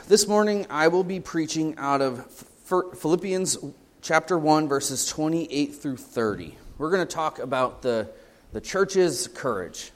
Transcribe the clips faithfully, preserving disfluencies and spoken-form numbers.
This morning I will be preaching out of Philippians chapter one, verses twenty-eight through thirty. We're going to talk about the, the church's courage.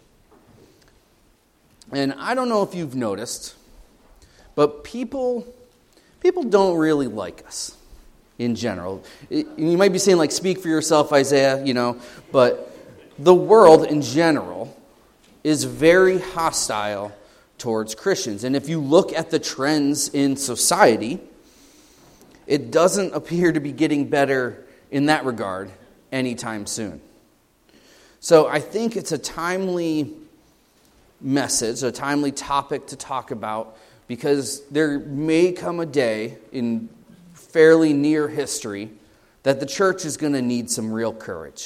And I don't know if you've noticed, but people, people don't really like us in general. It, you might be saying, like, speak for yourself, Isaiah, you know, but the world in general is very hostile towards Christians. And if you look at the trends in society, it doesn't appear to be getting better in that regard anytime soon. So I think it's a timely message, a timely topic to talk about, because there may come a day in fairly near history that the church is going to need some real courage.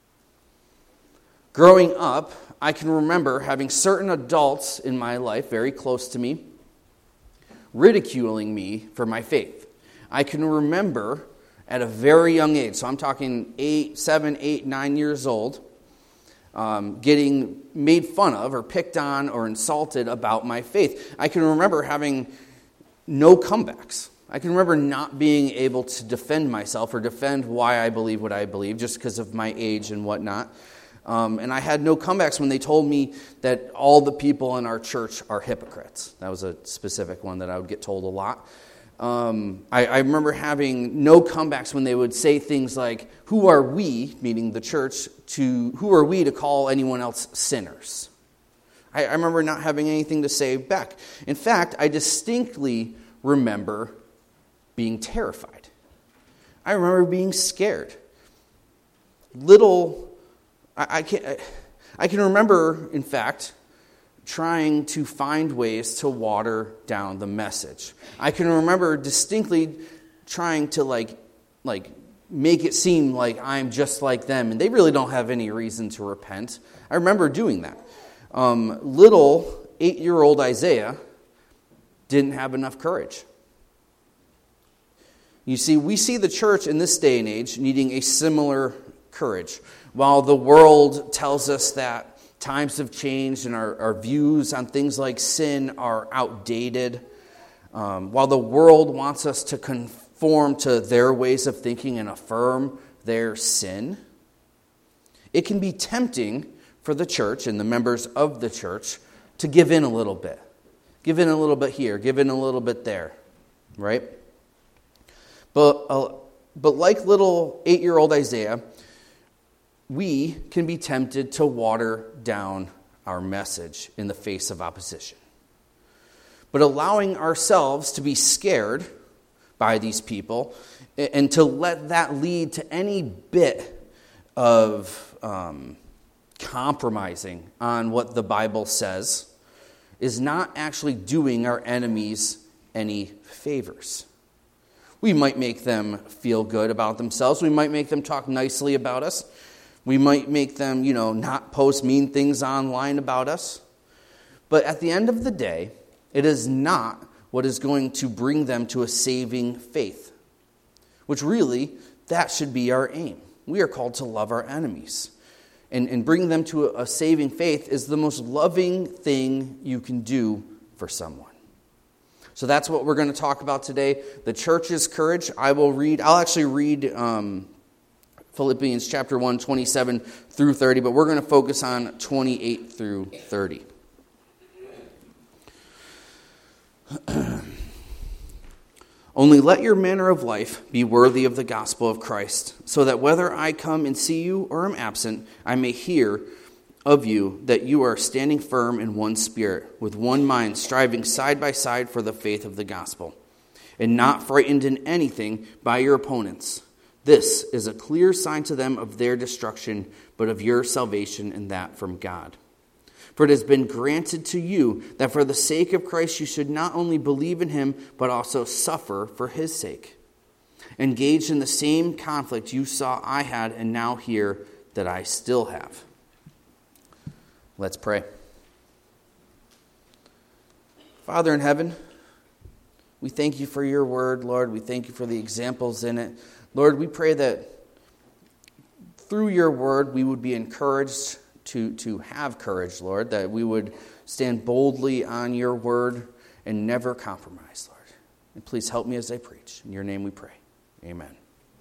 Growing up, I can remember having certain adults in my life, very close to me, ridiculing me for my faith. I can remember at a very young age, so I'm talking eight, seven, eight, nine years old, um, getting made fun of or picked on or insulted about my faith. I can remember having no comebacks. I can remember not being able to defend myself or defend why I believe what I believe just because of my age and whatnot. Um, and I had no comebacks when they told me that all the people in our church are hypocrites. That was a specific one that I would get told a lot. Um, I, I remember having no comebacks when they would say things like, who are we, meaning the church, to who are we to call anyone else sinners? I, I remember not having anything to say back. In fact, I distinctly remember being terrified. I remember being scared. Little... I can, I can remember, in fact, trying to find ways to water down the message. I can remember distinctly trying to like, like make it seem like I'm just like them, and they really don't have any reason to repent. I remember doing that. Um, little eight-year-old Isaiah didn't have enough courage. You see, we see the church in this day and age needing a similar courage. While the world tells us that times have changed and our, our views on things like sin are outdated, um, while the world wants us to conform to their ways of thinking and affirm their sin, it can be tempting for the church and the members of the church to give in a little bit. Give in a little bit here, give in a little bit there, right? But, uh, but like little eight-year-old Isaiah, we can be tempted to water down our message in the face of opposition. But allowing ourselves to be scared by these people and to let that lead to any bit of um, compromising on what the Bible says is not actually doing our enemies any favors. We might make them feel good about themselves. We might make them talk nicely about us. We might make them, you know, not post mean things online about us. But at the end of the day, it is not what is going to bring them to a saving faith. Which really, that should be our aim. We are called to love our enemies. And, and bring them to a, a saving faith is the most loving thing you can do for someone. So that's what we're going to talk about today. The church's courage. I will read, I'll actually read... Um, Philippians chapter one, twenty-seven through thirty, but we're going to focus on twenty-eight through thirty. Only let your manner of life be worthy of the gospel of Christ, so that whether I come and see you or am absent, I may hear of you that you are standing firm in one spirit, with one mind, striving side by side for the faith of the gospel, and not frightened in anything by your opponents. This is a clear sign to them of their destruction, but of your salvation, and that from God. For it has been granted to you that for the sake of Christ you should not only believe in him, but also suffer for his sake. Engaged in the same conflict you saw I had, and now hear that I still have. Let's pray. Father in heaven, we thank you for your word, Lord. We thank you for the examples in it. Lord, we pray that through your word we would be encouraged to, to have courage, Lord, that we would stand boldly on your word and never compromise, Lord. And please help me as I preach. In your name we pray. Amen.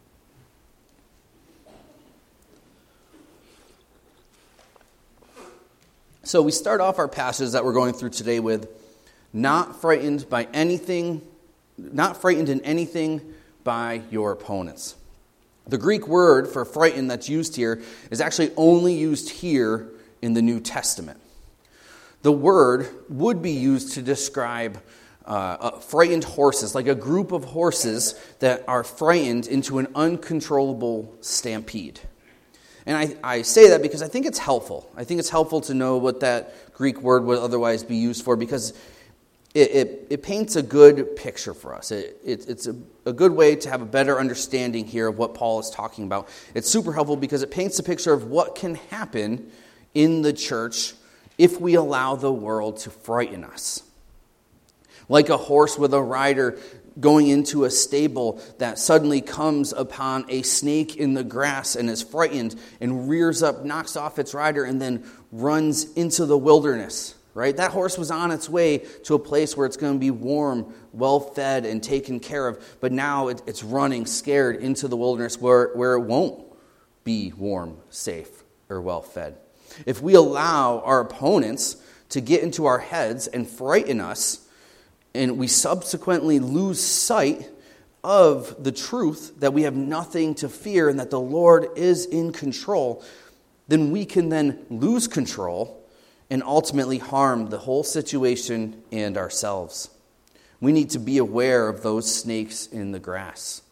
So we start off our passage that we're going through today with, not frightened by anything, not frightened in anything by your opponents. The Greek word for frightened that's used here is actually only used here in the New Testament. The word would be used to describe uh, uh, frightened horses, like a group of horses that are frightened into an uncontrollable stampede. And I, I say that because I think it's helpful. I think it's helpful to know what that Greek word would otherwise be used for, because it, it, it paints a good picture for us. It, it, it's a, a good way to have a better understanding here of what Paul is talking about. It's super helpful because it paints a picture of what can happen in the church if we allow the world to frighten us. Like a horse with a rider going into a stable that suddenly comes upon a snake in the grass and is frightened and rears up, knocks off its rider, and then runs into the wilderness, right? That horse was on its way to a place where it's going to be warm, well-fed, and taken care of, but now it, it's running scared into the wilderness where, where it won't be warm, safe, or well-fed. If we allow our opponents to get into our heads and frighten us, and we subsequently lose sight of the truth that we have nothing to fear and that the Lord is in control, then we can then lose control and ultimately harm the whole situation and ourselves. We need to be aware of those snakes in the grass.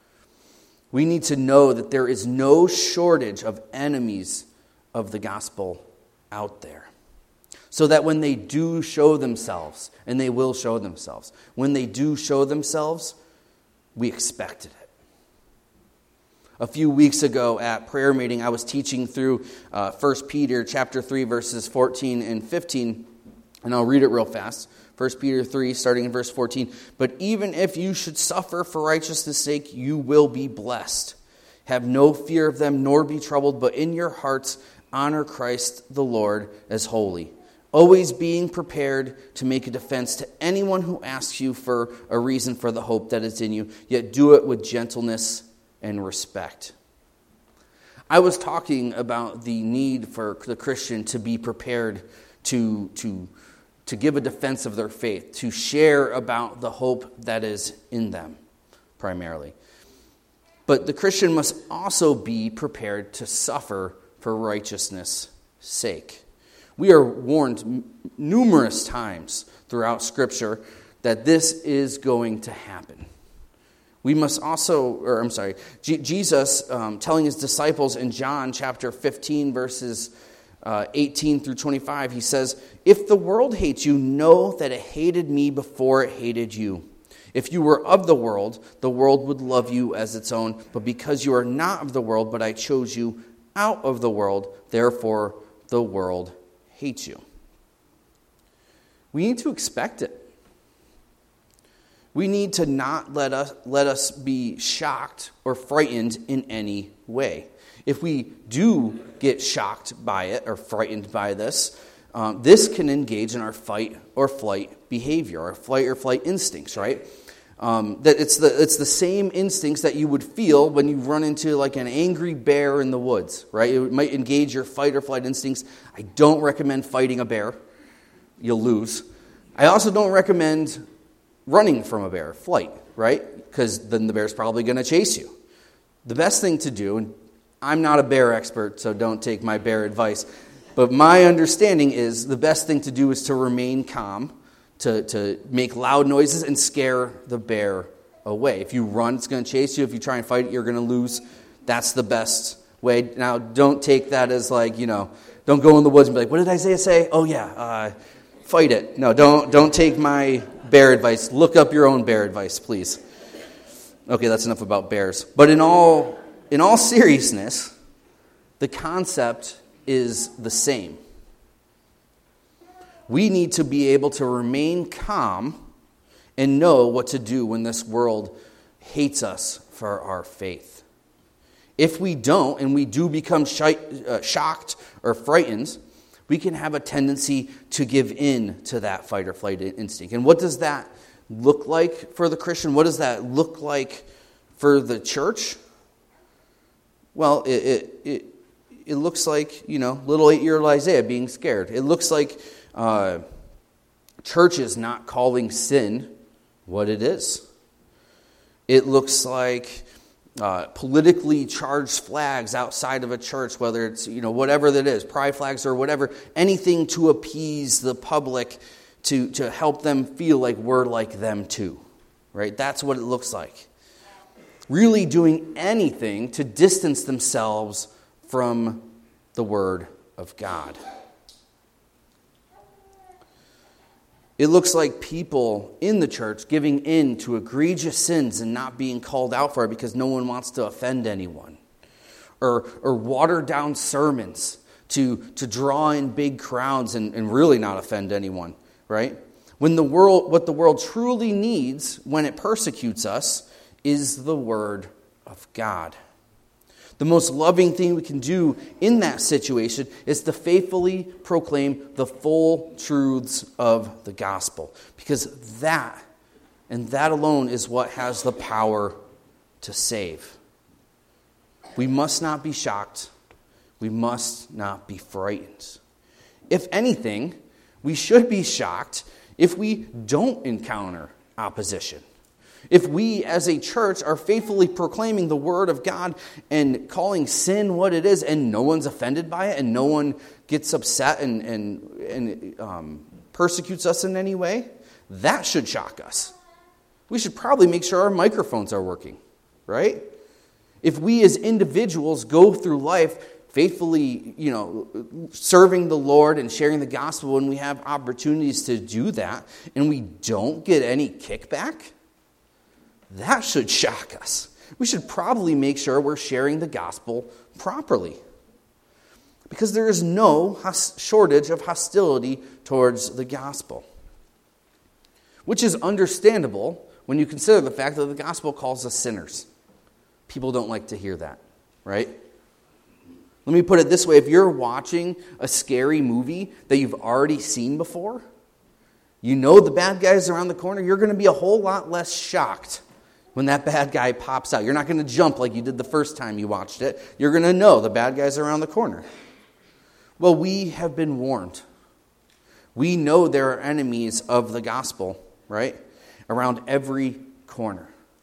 We need to know that there is no shortage of enemies of the gospel out there. So that when they do show themselves, and they will show themselves, when they do show themselves, we expected it. A few weeks ago at prayer meeting, I was teaching through uh, First Peter chapter three, verses fourteen and fifteen, and I'll read it real fast. First Peter three, starting in verse fourteen. But even if you should suffer for righteousness' sake, you will be blessed. Have no fear of them, nor be troubled, but in your hearts honor Christ the Lord as holy, always being prepared to make a defense to anyone who asks you for a reason for the hope that is in you, yet do it with gentleness and respect. I was talking about the need for the Christian to be prepared to, to, to give a defense of their faith, to share about the hope that is in them, primarily. But the Christian must also be prepared to suffer for righteousness' sake. We are warned m- numerous times throughout Scripture that this is going to happen. We must also, or I'm sorry, G- Jesus um, telling his disciples in John chapter fifteen, verses uh, eighteen through twenty-five, he says, "If the world hates you, know that it hated me before it hated you. If you were of the world, the world would love you as its own. But because you are not of the world, but I chose you out of the world, therefore the world hates you." We need to expect it. We need to not let us let us be shocked or frightened in any way. If we do get shocked by it or frightened by this, um, this can engage in our fight or flight behavior, our flight or flight instincts, right? Um, that it's the it's the same instincts that you would feel when you run into like an angry bear in the woods, right? It might engage your fight or flight instincts. I don't recommend fighting a bear. You'll lose. I also don't recommend running from a bear, flight, right? Because then the bear's probably going to chase you. The best thing to do, and I'm not a bear expert, so don't take my bear advice, but my understanding is the best thing to do is to remain calm, to, to make loud noises and scare the bear away. If you run, it's going to chase you. If you try and fight it, you're going to lose. That's the best way. Now, don't take that as like, you know, don't go in the woods and be like, what did Isaiah say? Oh, yeah, uh, fight it. No, don't don't take my bear advice. Look up your own bear advice, please. Okay, that's enough about bears. But in all in all seriousness, the concept is the same. We need to be able to remain calm and know what to do when this world hates us for our faith. If we don't, and we do become shy, uh, shocked or frightened, we can have a tendency to give in to that fight or flight instinct. And what does that look like for the Christian? What does that look like for the church? Well, it it it, it looks like, you know, little eight-year-old Isaiah being scared. It looks like uh, churches not calling sin what it is. It looks like uh, politically charged flags outside of a church, whether it's, you know, whatever that is, pride flags or whatever, anything to appease the public, to, to help them feel like we're like them too, right? That's what it looks like. Really doing anything to distance themselves from the Word of God. It looks like people in the church giving in to egregious sins and not being called out for it because no one wants to offend anyone. Or or watered down sermons to, to draw in big crowds and, and really not offend anyone, right? When the world, what the world truly needs when it persecutes us is the Word of God. The most loving thing we can do in that situation is to faithfully proclaim the full truths of the gospel. Because that, and that alone, is what has the power to save. We must not be shocked. We must not be frightened. If anything, we should be shocked if we don't encounter opposition. If we as a church are faithfully proclaiming the Word of God and calling sin what it is, and no one's offended by it, and no one gets upset and, and, and um, persecutes us in any way, that should shock us. We should probably make sure our microphones are working, right? If we as individuals go through life faithfully, you know, serving the Lord and sharing the gospel when we have opportunities to do that, and we don't get any kickback, that should shock us. We should probably make sure we're sharing the gospel properly. Because there is no shortage of hostility towards the gospel. Which is understandable when you consider the fact that the gospel calls us sinners. People don't like to hear that, right? Let me put it this way. If you're watching a scary movie that you've already seen before, you know the bad guy's around the corner, you're going to be a whole lot less shocked when that bad guy pops out. You're not going to jump like you did the first time you watched it. You're going to know the bad guy's around the corner. Well, we have been warned. We know there are enemies of the gospel, right? Around every corner.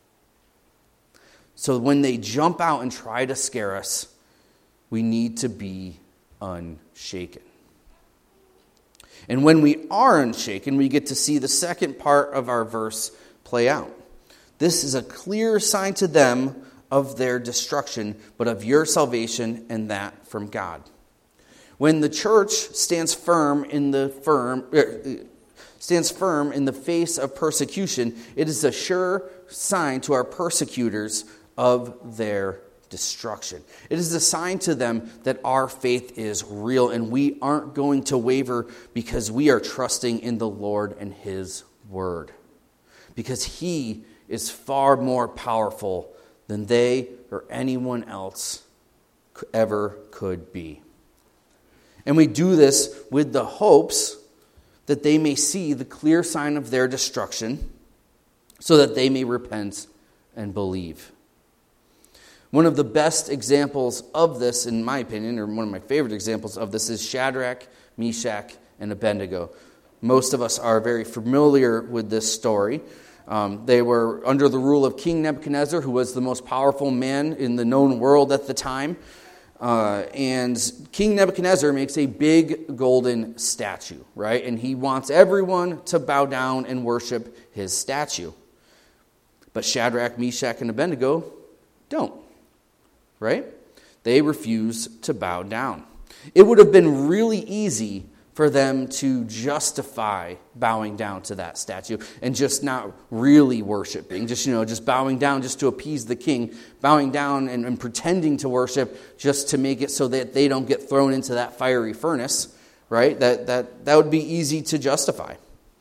So when they jump out and try to scare us, we need to be unshaken. And when we are unshaken, we get to see the second part of our verse play out. This is a clear sign to them of their destruction, but of your salvation, and that from God. When the church stands firm in the firm er, stands firm in the face of persecution, it is a sure sign to our persecutors of their destruction. It is a sign to them that our faith is real, and we aren't going to waver because we are trusting in the Lord and His Word. Because He is far more powerful than they or anyone else ever could be. And we do this with the hopes that they may see the clear sign of their destruction so that they may repent and believe. One of the best examples of this, in my opinion, or one of my favorite examples of this, is Shadrach, Meshach, and Abednego. Most of us are very familiar with this story. Um, they were under the rule of King Nebuchadnezzar, who was the most powerful man in the known world at the time. Uh, and King Nebuchadnezzar makes a big golden statue, right? And he wants everyone to bow down and worship his statue. But Shadrach, Meshach, and Abednego don't, right? They refuse to bow down. It would have been really easy for them to justify bowing down to that statue and just not really worshiping, just, you know, just bowing down just to appease the king, bowing down and, and pretending to worship just to make it so that they don't get thrown into that fiery furnace, right? That that that would be easy to justify.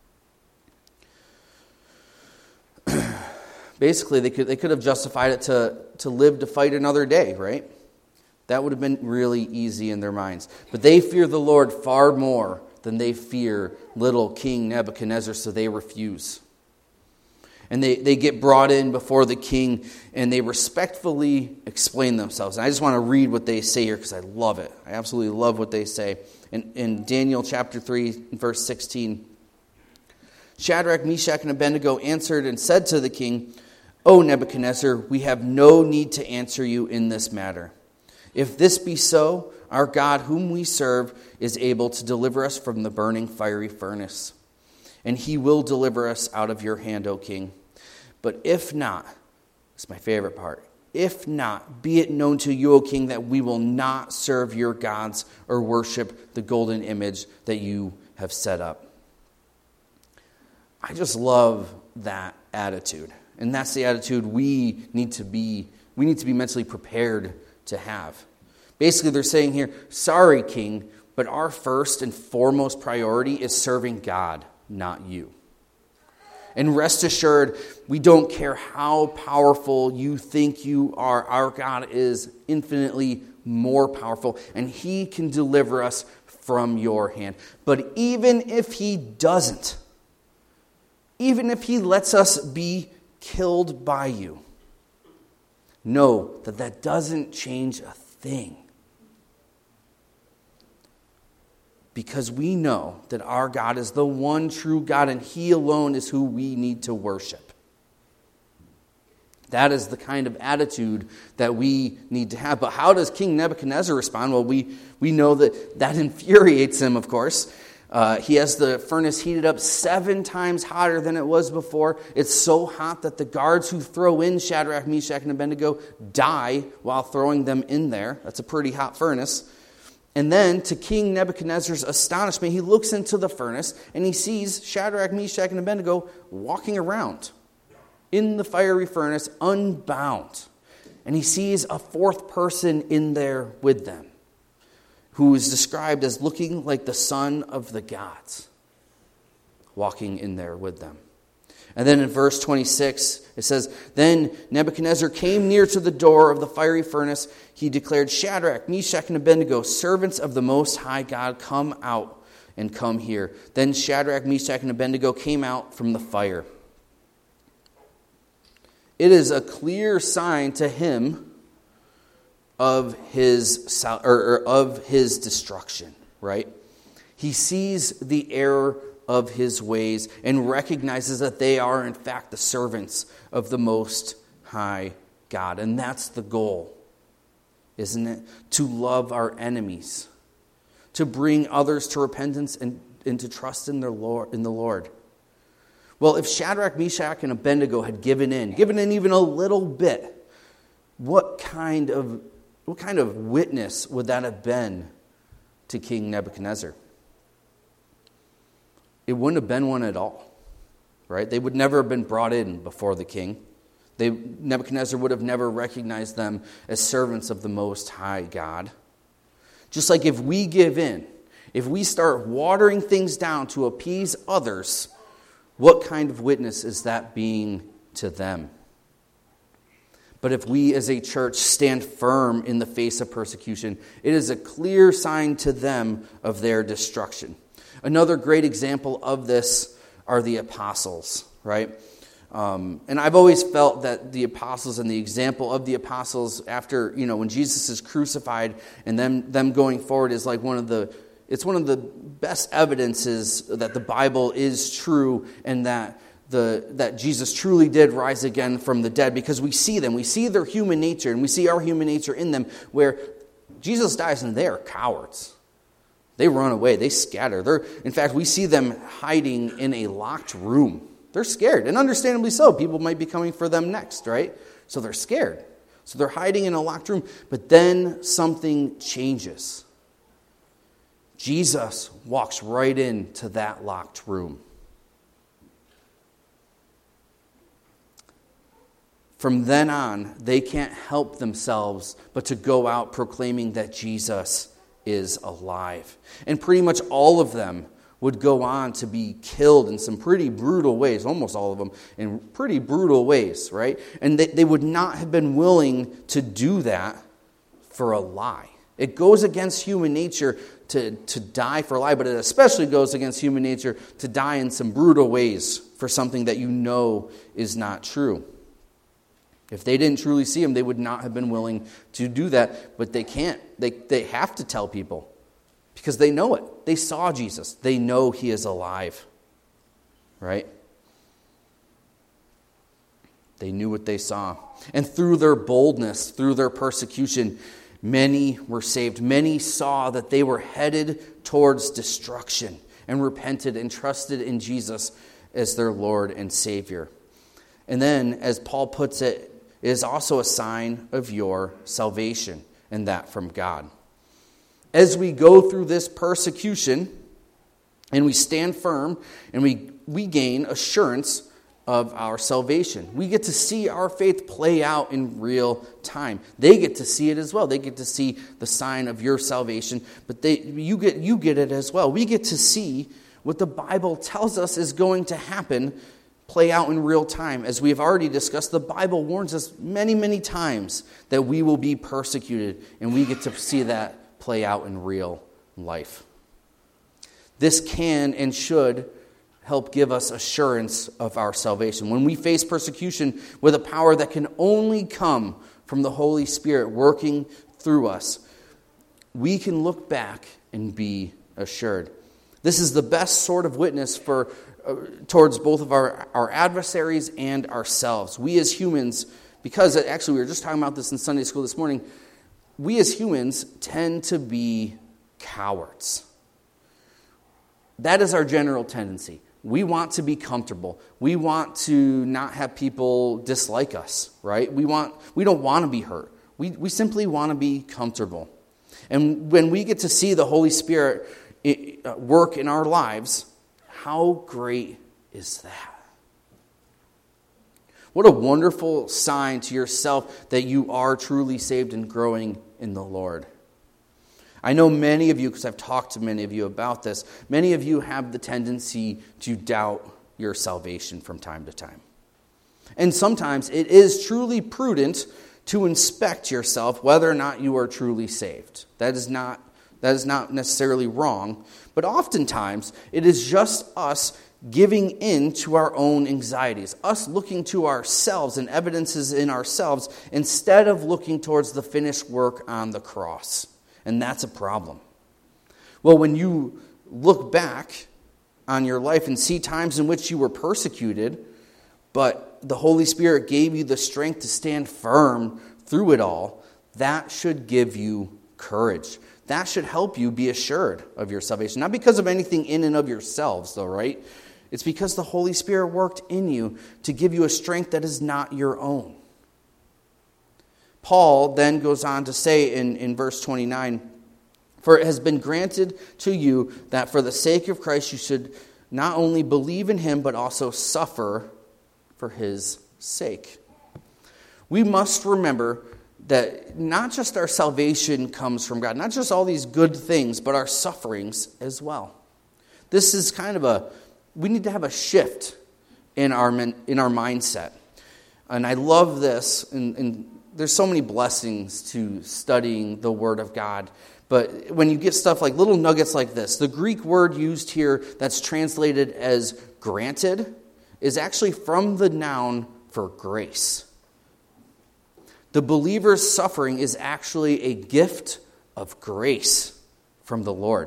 Basically, they could they could have justified it to, to live to fight another day, right? That would have been really easy in their minds. But they fear the Lord far more than they fear little King Nebuchadnezzar, so they refuse. And they, they get brought in before the king, and they respectfully explain themselves. And I just want to read what they say here because I love it. I absolutely love what they say. In, in Daniel chapter three, verse sixteen, Shadrach, Meshach, and Abednego answered and said to the king, O Nebuchadnezzar, we have no need to answer you in this matter. If this be so, our God whom we serve is able to deliver us from the burning fiery furnace. And he will deliver us out of your hand, O king. But if not, it's my favorite part, if not, be it known to you, O king, that we will not serve your gods or worship the golden image that you have set up. I just love that attitude. And that's the attitude we need to be, we need to be mentally prepared to have. Basically, they're saying here, sorry, king, but our first and foremost priority is serving God, not you. And rest assured, we don't care how powerful you think you are. Our God is infinitely more powerful, and he can deliver us from your hand. But even if he doesn't, even if he lets us be killed by you, know that that doesn't change a thing. Because we know that our God is the one true God, and he alone is who we need to worship. That is the kind of attitude that we need to have. But how does King Nebuchadnezzar respond? Well, we, we know that that infuriates him, of course. Uh, he has the furnace heated up seven times hotter than it was before. It's so hot that the guards who throw in Shadrach, Meshach, and Abednego die while throwing them in there. That's a pretty hot furnace. And then, to King Nebuchadnezzar's astonishment, he looks into the furnace and he sees Shadrach, Meshach, and Abednego walking around in the fiery furnace, unbound. And he sees a fourth person in there with them, who is described as looking like the son of the gods, walking in there with them. And then in verse twenty-six, it says, Then Nebuchadnezzar came near to the door of the fiery furnace. He declared, Shadrach, Meshach, and Abednego, servants of the Most High God, come out and come here. Then Shadrach, Meshach, and Abednego came out from the fire. It is a clear sign to him of his or of his destruction, right? He sees the error of his ways and recognizes that they are in fact the servants of the Most High God. And that's the goal, isn't it? To love our enemies, to bring others to repentance and, and to trust in their Lord in the Lord. Well, if Shadrach, Meshach, and Abednego had given in, given in even a little bit, what kind of what kind of witness would that have been to King Nebuchadnezzar? It wouldn't have been one at all, right? They would never have been brought in before the king. They, Nebuchadnezzar would have never recognized them as servants of the Most High God. Just like if we give in, if we start watering things down to appease others, what kind of witness is that being to them? But if we as a church stand firm in the face of persecution, it is a clear sign to them of their destruction. Another great example of this are the apostles, right? Um, and I've always felt that the apostles and the example of the apostles after, you know, when Jesus is crucified and them, them going forward is like one of the, it's one of the best evidences that the Bible is true and that the that Jesus truly did rise again from the dead, because we see them, we see their human nature, and we see our human nature in them, where Jesus dies and they are cowards. They run away. They scatter. They're, in fact, we see them hiding in a locked room. They're scared, and understandably so. People might be coming for them next, right? So they're scared. So they're hiding in a locked room. But then something changes. Jesus walks right into that locked room. From then on, they can't help themselves but to go out proclaiming that Jesus is alive. And pretty much all of them would go on to be killed in some pretty brutal ways, almost all of them in pretty brutal ways, right? And they, they would not have been willing to do that for a lie. It goes against human nature to, to die for a lie, but it especially goes against human nature to die in some brutal ways for for something that you know is not true. If they didn't truly see him, they would not have been willing to do that, but they can't. They, they have to tell people because they know it. They saw Jesus. They know he is alive, right? They knew what they saw. And through their boldness, through their persecution, many were saved. Many saw that they were headed towards destruction and repented and trusted in Jesus as their Lord and Savior. And then, as Paul puts it, it is also a sign of your salvation, and that from God. As we go through this persecution, and we stand firm, and we, we gain assurance of our salvation. We get to see our faith play out in real time. They get to see it as well. They get to see the sign of your salvation, but they you get you get it as well. We get to see what the Bible tells us is going to happen play out in real time. As we have already discussed, the Bible warns us many, many times that we will be persecuted, and we get to see that play out in real life. This can and should help give us assurance of our salvation. When we face persecution with a power that can only come from the Holy Spirit working through us, we can look back and be assured. This is the best sort of witness for uh, towards both of our, our adversaries and ourselves. We as humans, because actually we were just talking about this in Sunday school this morning, we as humans tend to be cowards. That is our general tendency. We want to be comfortable. We want to not have people dislike us, right? We want we don't want to be hurt. We we simply want to be comfortable. And when we get to see the Holy Spirit work in our lives, how great is that? What a wonderful sign to yourself that you are truly saved and growing in the Lord. I know many of you, because I've talked to many of you about this, many of you have the tendency to doubt your salvation from time to time. And sometimes it is truly prudent to inspect yourself whether or not you are truly saved. That is not, that is not necessarily wrong, but oftentimes it is just us giving in to our own anxieties, us looking to ourselves and evidences in ourselves instead of looking towards the finished work on the cross. And that's a problem. Well, when you look back on your life and see times in which you were persecuted, but the Holy Spirit gave you the strength to stand firm through it all, that should give you courage. That should help you be assured of your salvation. Not because of anything in and of yourselves, though, right? It's because the Holy Spirit worked in you to give you a strength that is not your own. Paul then goes on to say in, in verse twenty-nine, "For it has been granted to you that for the sake of Christ you should not only believe in him, but also suffer for his sake." We must remember that not just our salvation comes from God, not just all these good things, but our sufferings as well. This is kind of a, we need to have a shift in our in our mindset. And I love this, and, and there's so many blessings to studying the Word of God. But when you get stuff like little nuggets like this, the Greek word used here that's translated as granted is actually from the noun for grace. The believer's suffering is actually a gift of grace from the Lord.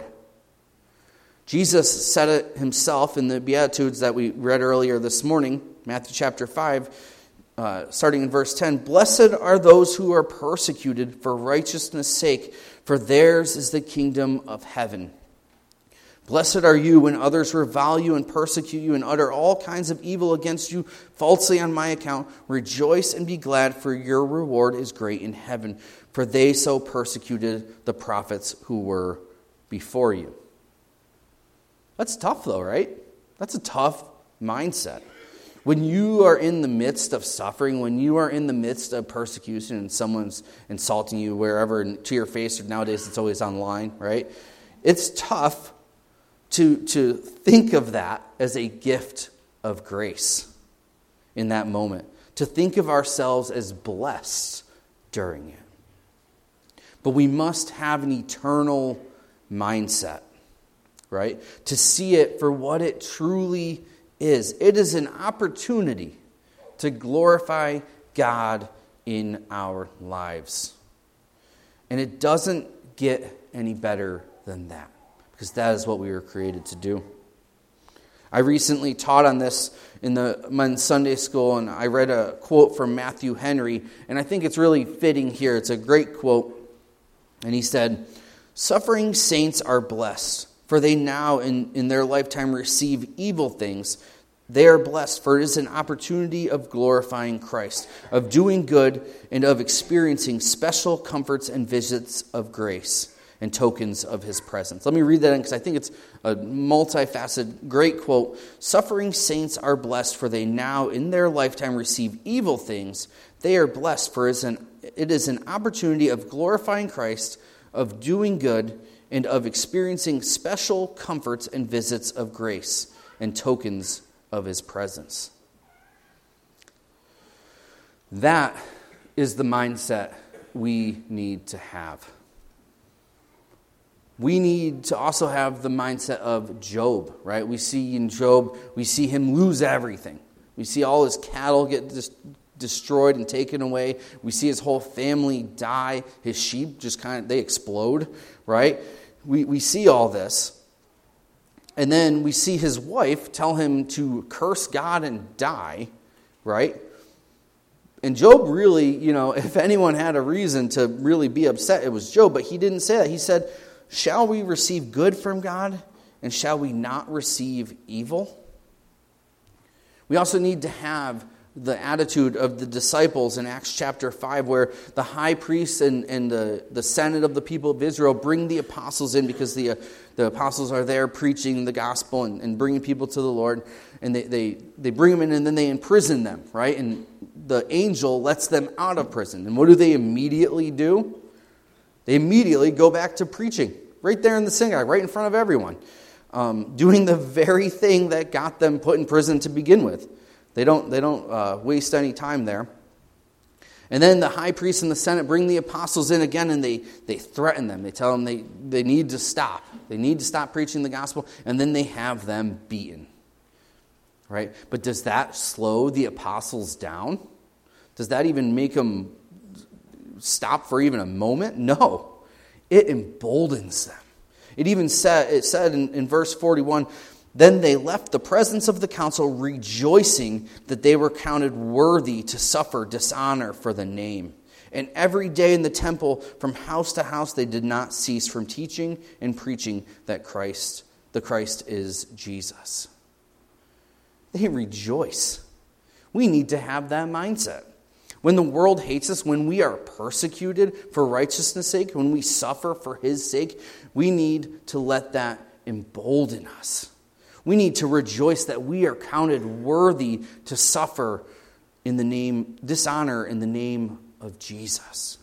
Jesus said it himself in the Beatitudes that we read earlier this morning, Matthew chapter five, Uh, starting in verse ten, "Blessed are those who are persecuted for righteousness' sake, for theirs is the kingdom of heaven. Blessed are you when others revile you and persecute you and utter all kinds of evil against you falsely on my account. Rejoice and be glad, for your reward is great in heaven, for they so persecuted the prophets who were before you." That's tough though, right? That's a tough mindset. When you are in the midst of suffering, when you are in the midst of persecution and someone's insulting you wherever, to your face, or nowadays it's always online, right? It's tough to, to think of that as a gift of grace in that moment. To think of ourselves as blessed during it. But we must have an eternal mindset, right? To see it for what it truly is. It is an opportunity to glorify God in our lives. And it doesn't get any better than that, because that is what we were created to do. I recently taught on this in the men's Sunday school, and I read a quote from Matthew Henry, and I think it's really fitting here. It's a great quote. And he said, "Suffering saints are blessed, for they now in, in their lifetime receive evil things. They are blessed, for it is an opportunity of glorifying Christ, of doing good, and of experiencing special comforts and visits of grace and tokens of his presence." Let me read that in, because I think it's a multifaceted, great quote. "Suffering saints are blessed, for they now in their lifetime receive evil things. They are blessed, for it is an opportunity of glorifying Christ, of doing good, and of experiencing special comforts and visits of grace and tokens of his presence." That is the mindset we need to have. We need to also have the mindset of Job, right? We see in Job, we see him lose everything. We see all his cattle get dis- destroyed and taken away. We see his whole family die. His sheep just kind of, they explode, right? We, we see all this. And then we see his wife tell him to curse God and die, right? And Job really, you know, if anyone had a reason to really be upset, it was Job. But he didn't say that. He said, "Shall we receive good from God, and shall we not receive evil?" We also need to have the attitude of the disciples in Acts chapter five, where the high priest and, and the, the senate of the people of Israel bring the apostles in, because the, uh, the apostles are there preaching the gospel and, and bringing people to the Lord. And they, they, they bring them in, and then they imprison them, right? And the angel lets them out of prison. And what do they immediately do? They immediately go back to preaching, right there in the synagogue, right in front of everyone, um, doing the very thing that got them put in prison to begin with. They don't, they don't uh, waste any time there. And then the high priest and the senate bring the apostles in again, and they, they threaten them. They tell them they, they need to stop. They need to stop preaching the gospel, and then they have them beaten. Right? But does that slow the apostles down? Does that even make them stop for even a moment? No. It emboldens them. It even said, it said in, in verse forty-one, "Then they left the presence of the council, rejoicing that they were counted worthy to suffer dishonor for the name. And every day in the temple, from house to house, they did not cease from teaching and preaching that Christ, the Christ is Jesus." They rejoice. We need to have that mindset. When the world hates us, when we are persecuted for righteousness' sake, when we suffer for his sake, we need to let that embolden us. We need to rejoice that we are counted worthy to suffer in the name, dishonor in the name of Jesus.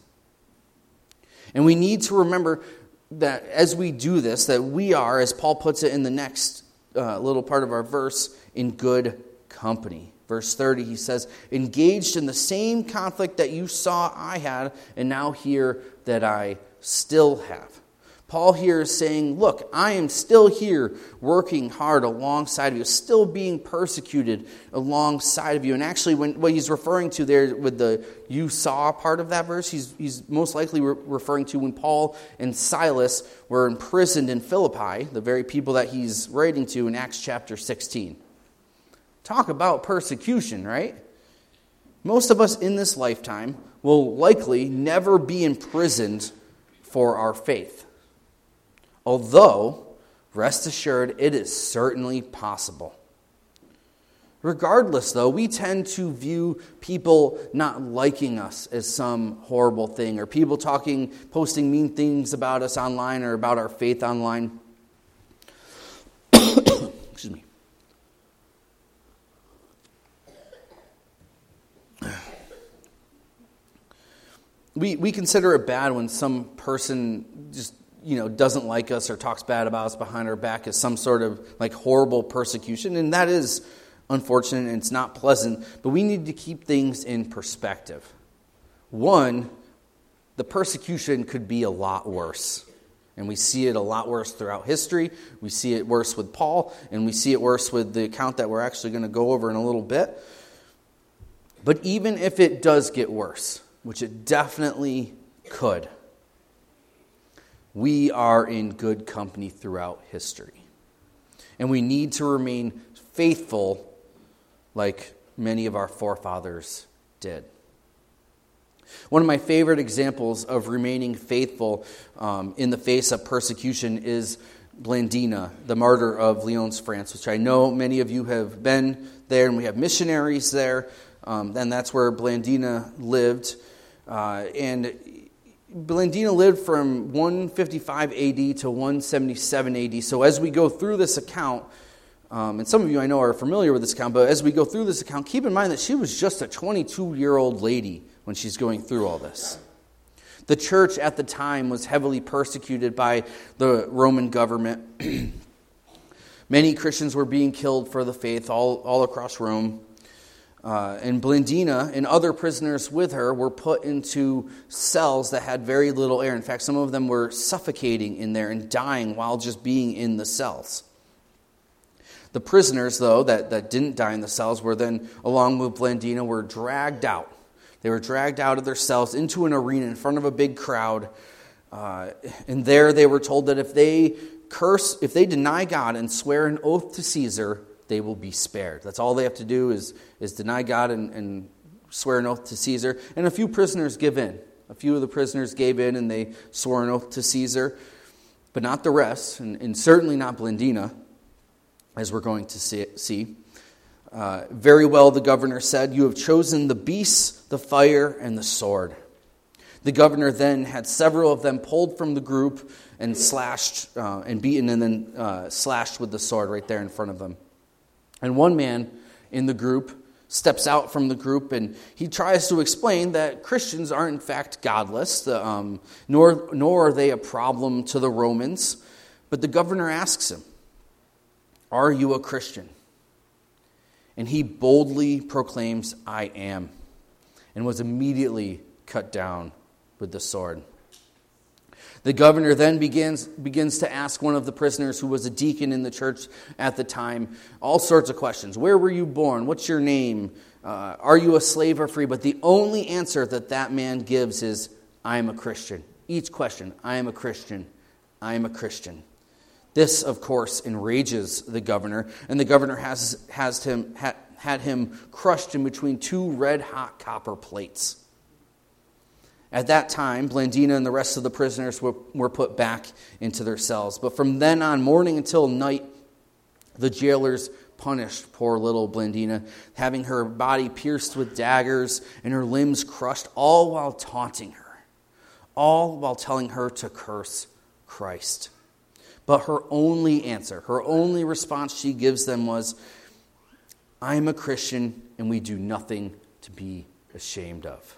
And we need to remember that as we do this, that we are, as Paul puts it in the next uh, little part of our verse, in good company. Verse thirty, he says, "Engaged in the same conflict that you saw I had, and now hear that I still have." Paul here is saying, look, I am still here working hard alongside of you, still being persecuted alongside of you. And actually, when what he's referring to there with the "you saw" part of that verse, he's, he's most likely re- referring to when Paul and Silas were imprisoned in Philippi, the very people that he's writing to in Acts chapter sixteen. Talk about persecution, right? Most of us in this lifetime will likely never be imprisoned for our faith. Although, rest assured, it is certainly possible. Regardless, though, we tend to view people not liking us as some horrible thing, or people talking, posting mean things about us online or about our faith online. Excuse me. We we consider it bad when some person just, you know, doesn't like us or talks bad about us behind our back as some sort of like horrible persecution. And that is unfortunate and it's not pleasant. But we need to keep things in perspective. One, the persecution could be a lot worse. And we see it a lot worse throughout history. We see it worse with Paul, and we see it worse with the account that we're actually going to go over in a little bit. But even if it does get worse, which it definitely could, we are in good company throughout history. And we need to remain faithful like many of our forefathers did. One of my favorite examples of remaining faithful um, in the face of persecution is Blandina, the martyr of Lyons, France, which I know many of you have been there, and we have missionaries there. Um, and that's where Blandina lived. Uh, and Blandina lived from one fifty-five A D to one seventy-seven A D. So as we go through this account, um, and some of you I know are familiar with this account, but as we go through this account, keep in mind that she was just a twenty-two-year-old lady when she's going through all this. The church at the time was heavily persecuted by the Roman government. Many Christians were being killed for the faith all, all across Rome. Uh, and Blandina and other prisoners with her were put into cells that had very little air. In fact, some of them were suffocating in there and dying while just being in the cells. The prisoners, though, that, that didn't die in the cells were then, along with Blandina, were dragged out. They were dragged out of their cells into an arena in front of a big crowd. Uh, and there they were told that if they curse, if they deny God and swear an oath to Caesar, they will be spared. That's all they have to do is, is deny God and, and swear an oath to Caesar. And a few prisoners give in. A few of the prisoners gave in and they swore an oath to Caesar, but not the rest, and, and certainly not Blandina, as we're going to see. see. Uh, very well, the governor said, "You have chosen the beasts, the fire, and the sword." The governor then had several of them pulled from the group and slashed uh, and beaten and then uh, slashed with the sword right there in front of them. And one man in the group steps out from the group and he tries to explain that Christians are in fact godless, um, nor, nor are they a problem to the Romans. But the governor asks him, "Are you a Christian?" And he boldly proclaims, "I am," and was immediately cut down with the sword. The governor then begins, begins to ask one of the prisoners, who was a deacon in the church at the time, all sorts of questions. Where were you born? What's your name? Uh, are you a slave or free? But the only answer that that man gives is, "I am a Christian." Each question, "I am a Christian. I am a Christian." This, of course, enrages the governor, and the governor has, has him, ha, had him crushed in between two red-hot copper plates. At that time, Blandina and the rest of the prisoners were, were put back into their cells. But from then on, morning until night, the jailers punished poor little Blandina, having her body pierced with daggers and her limbs crushed, all while taunting her, all while telling her to curse Christ. But her only answer, her only response she gives them was, "I am a Christian, and we do nothing to be ashamed of."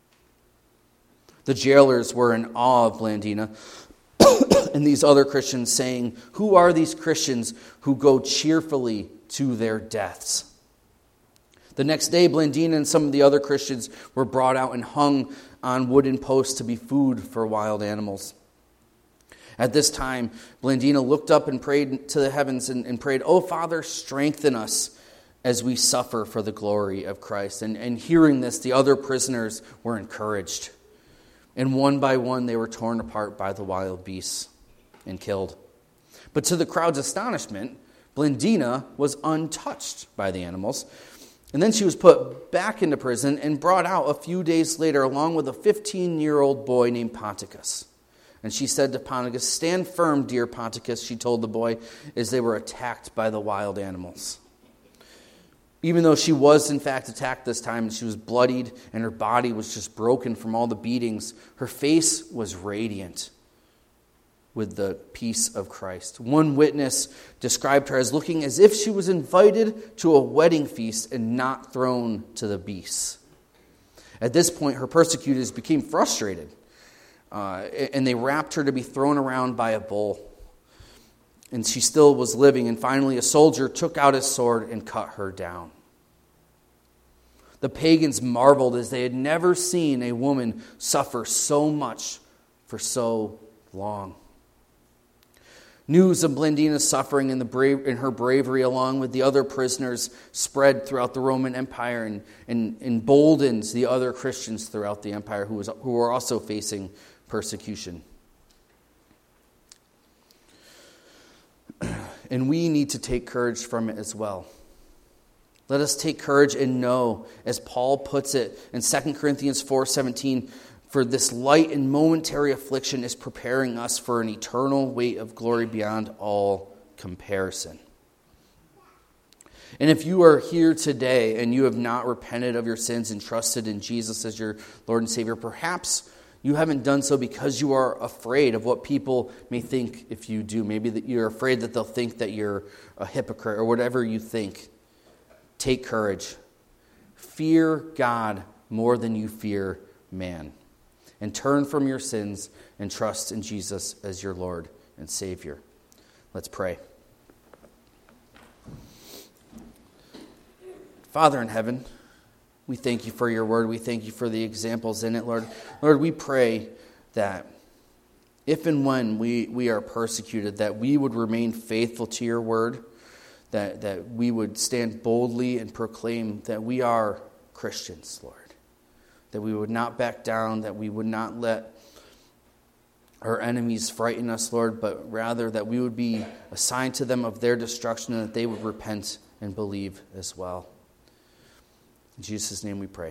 The jailers were in awe of Blandina and these other Christians, saying, "Who are these Christians who go cheerfully to their deaths?" The next day, Blandina and some of the other Christians were brought out and hung on wooden posts to be food for wild animals. At this time, Blandina looked up and prayed to the heavens and, and prayed, "Oh, Father, strengthen us as we suffer for the glory of Christ." And, and hearing this, the other prisoners were encouraged. And one by one, they were torn apart by the wild beasts and killed. But to the crowd's astonishment, Blandina was untouched by the animals. And then she was put back into prison and brought out a few days later along with a fifteen-year-old boy named Ponticus. And she said to Ponticus, "Stand firm, dear Ponticus," she told the boy, as they were attacked by the wild animals. Even though she was in fact attacked this time, and she was bloodied and her body was just broken from all the beatings, her face was radiant with the peace of Christ. One witness described her as looking as if she was invited to a wedding feast and not thrown to the beasts. At this point, her persecutors became frustrated, uh, and they wrapped her to be thrown around by a bull. And she still was living, and finally a soldier took out his sword and cut her down. The pagans marveled, as they had never seen a woman suffer so much for so long. News of Blandina's suffering and, the brave, and her bravery, along with the other prisoners, spread throughout the Roman Empire and, and emboldens the other Christians throughout the empire who, was, who were also facing persecution. And we need to take courage from it as well. Let us take courage and know, as Paul puts it in Second Corinthians four seventeen, for this light and momentary affliction is preparing us for an eternal weight of glory beyond all comparison. And if you are here today and you have not repented of your sins and trusted in Jesus as your Lord and Savior, perhaps you haven't done so because you are afraid of what people may think if you do. Maybe that you're afraid that they'll think that you're a hypocrite or whatever you think. Take courage. Fear God more than you fear man. And turn from your sins and trust in Jesus as your Lord and Savior. Let's pray. Father in heaven, we thank you for your word. We thank you for the examples in it, Lord. Lord, we pray that if and when we, we are persecuted, that we would remain faithful to your word, that, that we would stand boldly and proclaim that we are Christians, Lord. That we would not back down, that we would not let our enemies frighten us, Lord, but rather that we would be a sign to them of their destruction and that they would repent and believe as well. In Jesus' name we pray.